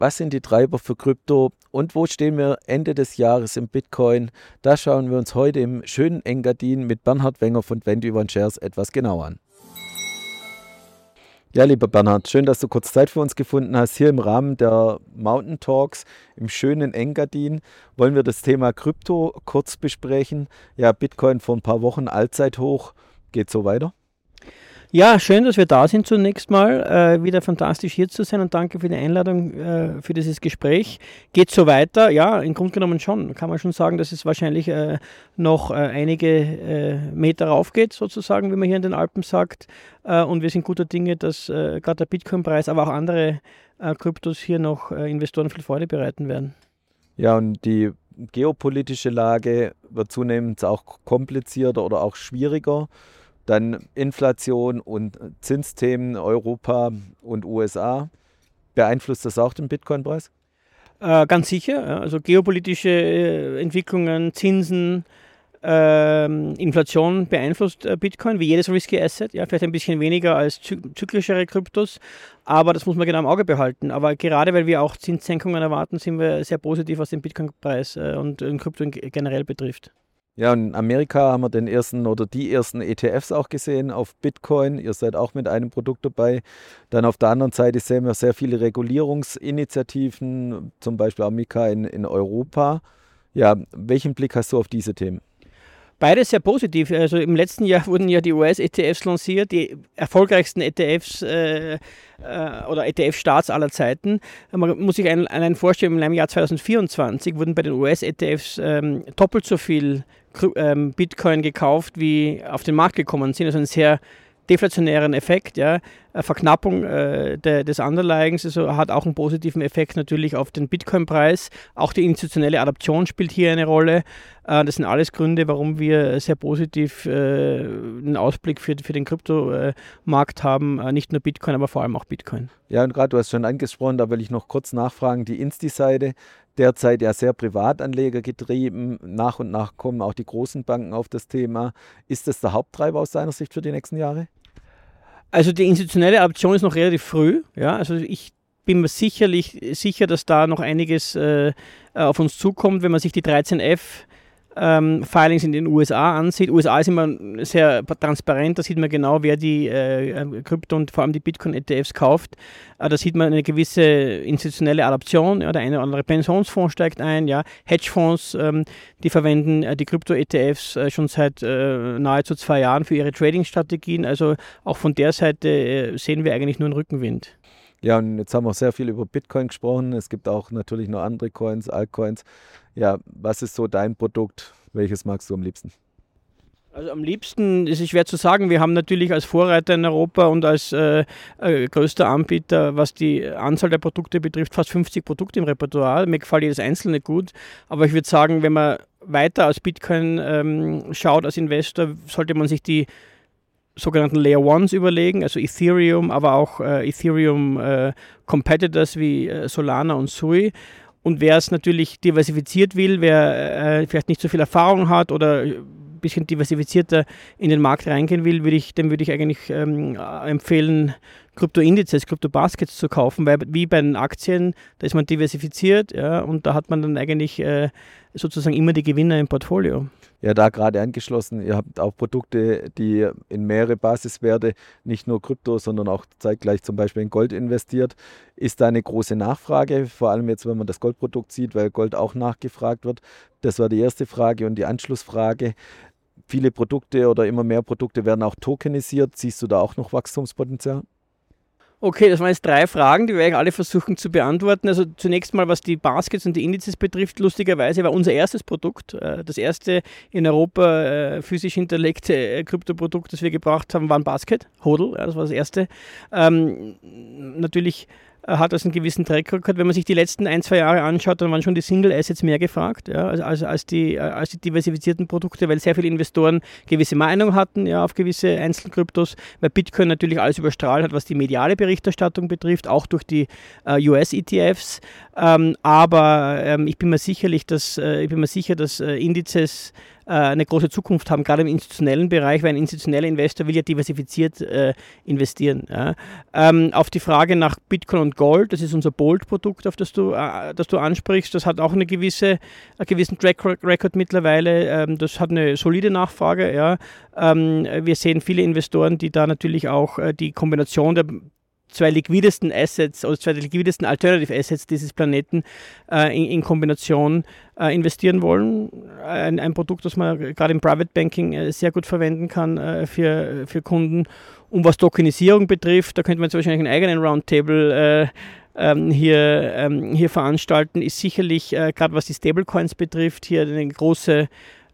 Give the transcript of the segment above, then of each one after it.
Was sind die Treiber für Krypto und wo stehen wir Ende des Jahres im Bitcoin? Das schauen wir uns heute im schönen Engadin mit Bernhard Wenger von 21Shares etwas genauer an. Ja, lieber Bernhard, schön, dass du kurz Zeit für uns gefunden hast. Hier im Rahmen der Mountain Talks im schönen Engadin wollen wir das Thema Krypto kurz besprechen. Ja, Bitcoin vor ein paar Wochen Allzeithoch. Geht so weiter? Ja, schön, dass wir da sind zunächst mal. Wieder fantastisch hier zu sein und danke für die Einladung für dieses Gespräch. Geht so weiter? Ja, im Grunde genommen schon. Kann man schon sagen, dass es wahrscheinlich noch einige Meter rauf geht, sozusagen, wie man hier in den Alpen sagt. Und wir sind guter Dinge, dass gerade der Bitcoin-Preis, aber auch andere Kryptos hier noch Investoren viel Freude bereiten werden. Ja, und die geopolitische Lage wird zunehmend auch komplizierter oder auch schwieriger. Dann Inflation und Zinsthemen Europa und USA. Beeinflusst das auch den Bitcoin-Preis? Ganz sicher. Ja. Also geopolitische Entwicklungen, Zinsen, Inflation beeinflusst Bitcoin, wie jedes Risky Asset. Ja, vielleicht ein bisschen weniger als zyklischere Kryptos, aber das muss man genau im Auge behalten. Aber gerade weil wir auch Zinssenkungen erwarten, sind wir sehr positiv, was den Bitcoin-Preis und den Krypto generell betrifft. Ja, in Amerika haben wir den ersten oder die ersten ETFs auch gesehen auf Bitcoin. Ihr seid auch mit einem Produkt dabei. Dann auf der anderen Seite sehen wir sehr viele Regulierungsinitiativen, zum Beispiel Amica in Europa. Ja, welchen Blick hast du auf diese Themen? Beides sehr positiv. Also im letzten Jahr wurden ja die US-ETFs lanciert, die erfolgreichsten ETFs oder ETF-Starts aller Zeiten. Man muss sich allein vorstellen, im Jahr 2024 wurden bei den US-ETFs doppelt so viel Bitcoin gekauft, wie auf den Markt gekommen sind. Also ein sehr deflationären Effekt, ja. Verknappung des Underlyings also hat auch einen positiven Effekt natürlich auf den Bitcoin-Preis. Auch die institutionelle Adaption spielt hier eine Rolle. Das sind alles Gründe, warum wir sehr positiv einen Ausblick für den Kryptomarkt haben. Nicht nur Bitcoin, aber vor allem auch Bitcoin. Ja, und gerade du hast schon angesprochen, da will ich noch kurz nachfragen, die Insti-Seite, derzeit ja sehr Privatanleger getrieben. Nach und nach kommen auch die großen Banken auf das Thema. Ist das der Haupttreiber aus deiner Sicht für die nächsten Jahre? Also die institutionelle Adaption ist noch relativ früh. Ja? Also ich bin mir sicher, dass da noch einiges auf uns zukommt, wenn man sich die 13F Filings in den USA ansieht. USA ist immer sehr transparent, da sieht man genau, wer die Krypto- und vor allem die Bitcoin-ETFs kauft. Da sieht man eine gewisse institutionelle Adaption. Ja, der eine oder andere Pensionsfonds steigt ein, ja. Hedgefonds, die verwenden die Krypto-ETFs schon seit nahezu 2 Jahren für ihre Trading-Strategien. Also auch von der Seite sehen wir eigentlich nur einen Rückenwind. Ja, und jetzt haben wir sehr viel über Bitcoin gesprochen. Es gibt auch natürlich noch andere Coins, Altcoins. Ja, was ist so dein Produkt? Welches magst du am liebsten? Also am liebsten ist es schwer zu sagen. Wir haben natürlich als Vorreiter in Europa und als größter Anbieter, was die Anzahl der Produkte betrifft, fast 50 Produkte im Repertoire. Mir gefällt jedes einzelne gut. Aber ich würde sagen, wenn man weiter als Bitcoin schaut als Investor, sollte man sich die sogenannten Layer Ones überlegen, also Ethereum, aber auch Ethereum Competitors wie Solana und Sui. Und wer es natürlich diversifiziert will, wer vielleicht nicht so viel Erfahrung hat oder ein bisschen diversifizierter in den Markt reingehen will, dem würde ich eigentlich empfehlen, Krypto-Indizes, Krypto-Baskets zu kaufen, weil wie bei den Aktien, da ist man diversifiziert, ja, und da hat man dann eigentlich sozusagen immer die Gewinner im Portfolio. Ja, da gerade angeschlossen, ihr habt auch Produkte, die in mehrere Basiswerte, nicht nur Krypto, sondern auch zeitgleich zum Beispiel in Gold investiert. Ist da eine große Nachfrage, vor allem jetzt, wenn man das Goldprodukt sieht, weil Gold auch nachgefragt wird? Das war die erste Frage und die Anschlussfrage. Viele Produkte oder immer mehr Produkte werden auch tokenisiert. Siehst du da auch noch Wachstumspotenzial? Okay, das waren jetzt 3 Fragen, die werde ich alle versuchen zu beantworten. Also zunächst mal, was die Baskets und die Indizes betrifft, lustigerweise war unser erstes Produkt, das erste in Europa physisch hinterlegte Kryptoprodukt, das wir gebracht haben, war ein Basket, HODL, das war das erste. Natürlich hat das einen gewissen Track Record. Wenn man sich die letzten 1-2 Jahre anschaut, dann waren schon die Single Assets mehr gefragt, ja, als die diversifizierten Produkte, weil sehr viele Investoren gewisse Meinungen hatten, ja, auf gewisse Einzelkryptos, weil Bitcoin natürlich alles überstrahlt hat, was die mediale Berichterstattung betrifft, auch durch die US-ETFs. Aber ich bin mir sicher, dass Indizes eine große Zukunft haben, gerade im institutionellen Bereich, weil ein institutioneller Investor will ja diversifiziert investieren. Ja. Auf die Frage nach Bitcoin und Gold, das ist unser Bold-Produkt, auf das du ansprichst, das hat auch einen gewissen Track Record mittlerweile, das hat eine solide Nachfrage. Ja. Wir sehen viele Investoren, die da natürlich auch die Kombination der zwei liquidesten Assets oder zwei liquidesten Alternative Assets dieses Planeten in Kombination investieren wollen. Ein Produkt, das man gerade im Private Banking sehr gut verwenden kann für Kunden. Und was Tokenisierung betrifft, da könnte man jetzt wahrscheinlich einen eigenen Roundtable hier veranstalten, ist sicherlich, gerade was die Stablecoins betrifft, hier eine große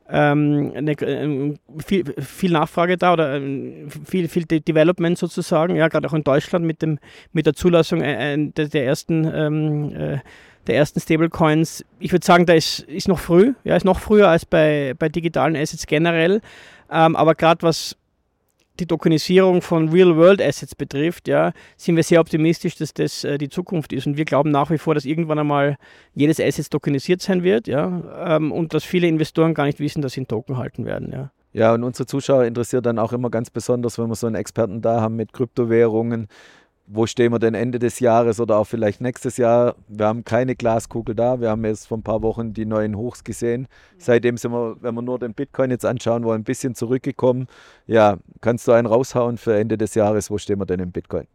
viel Nachfrage da oder viel Development sozusagen, ja, gerade auch in Deutschland mit der Zulassung der ersten Stablecoins. Ich würde sagen, da ist noch früh, ja, ist noch früher als bei digitalen Assets generell, aber gerade was die Tokenisierung von Real-World-Assets betrifft, ja, sind wir sehr optimistisch, dass das die Zukunft ist. Und wir glauben nach wie vor, dass irgendwann einmal jedes Asset tokenisiert sein wird, ja, und dass viele Investoren gar nicht wissen, dass sie einen Token halten werden. Ja. Ja, und unsere Zuschauer interessiert dann auch immer ganz besonders, wenn wir so einen Experten da haben mit Kryptowährungen. Wo stehen wir denn Ende des Jahres oder auch vielleicht nächstes Jahr? Wir haben keine Glaskugel da. Wir haben jetzt vor ein paar Wochen die neuen Hochs gesehen. Seitdem sind wir, wenn wir nur den Bitcoin jetzt anschauen wollen, ein bisschen zurückgekommen. Ja, kannst du einen raushauen für Ende des Jahres? Wo stehen wir denn im Bitcoin?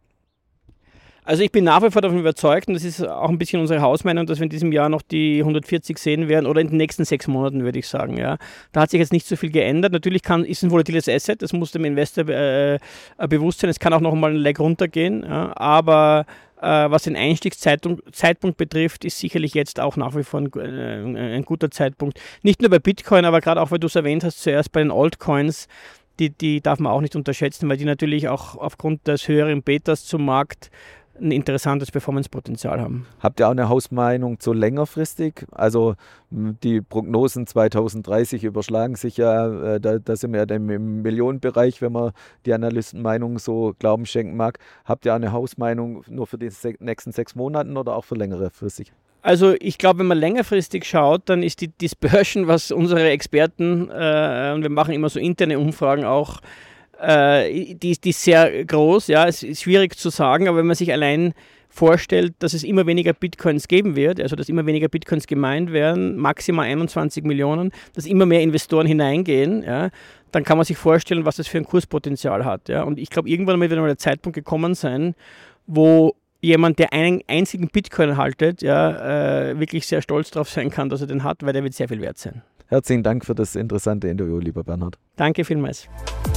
Also ich bin nach wie vor davon überzeugt, und das ist auch ein bisschen unsere Hausmeinung, dass wir in diesem Jahr noch die 140 sehen werden oder in den nächsten 6 Monaten, würde ich sagen. Ja. Da hat sich jetzt nicht so viel geändert. Natürlich ist ein volatiles Asset, das muss dem Investor bewusst sein. Es kann auch noch mal ein Leg runtergehen, ja. Aber was den Einstiegszeitpunkt betrifft, ist sicherlich jetzt auch nach wie vor ein guter Zeitpunkt. Nicht nur bei Bitcoin, aber gerade auch, weil du es erwähnt hast, zuerst bei den Altcoins. Die darf man auch nicht unterschätzen, weil die natürlich auch aufgrund des höheren Betas zum Markt ein interessantes Performance-Potenzial haben. Habt ihr auch eine Hausmeinung zu längerfristig? Also die Prognosen 2030 überschlagen sich ja, da sind wir ja dann im Millionenbereich, wenn man die Analystenmeinung so Glauben schenken mag. Habt ihr auch eine Hausmeinung nur für die nächsten 6 Monaten oder auch für längere Frist? Also ich glaube, wenn man längerfristig schaut, dann ist die Dispersion, was unsere Experten, und wir machen immer so interne Umfragen auch, die ist sehr groß. Ja, es ist schwierig zu sagen, aber wenn man sich allein vorstellt, dass es immer weniger Bitcoins geben wird, also dass immer weniger Bitcoins gemeint werden, maximal 21 Millionen, dass immer mehr Investoren hineingehen, ja, dann kann man sich vorstellen, was das für ein Kurspotenzial hat. Ja. Und ich glaube, irgendwann wird mal der Zeitpunkt gekommen sein, wo jemand, der einen einzigen Bitcoin haltet, ja, wirklich sehr stolz darauf sein kann, dass er den hat, weil der wird sehr viel wert sein. Herzlichen Dank für das interessante Interview, lieber Bernhard. Danke vielmals.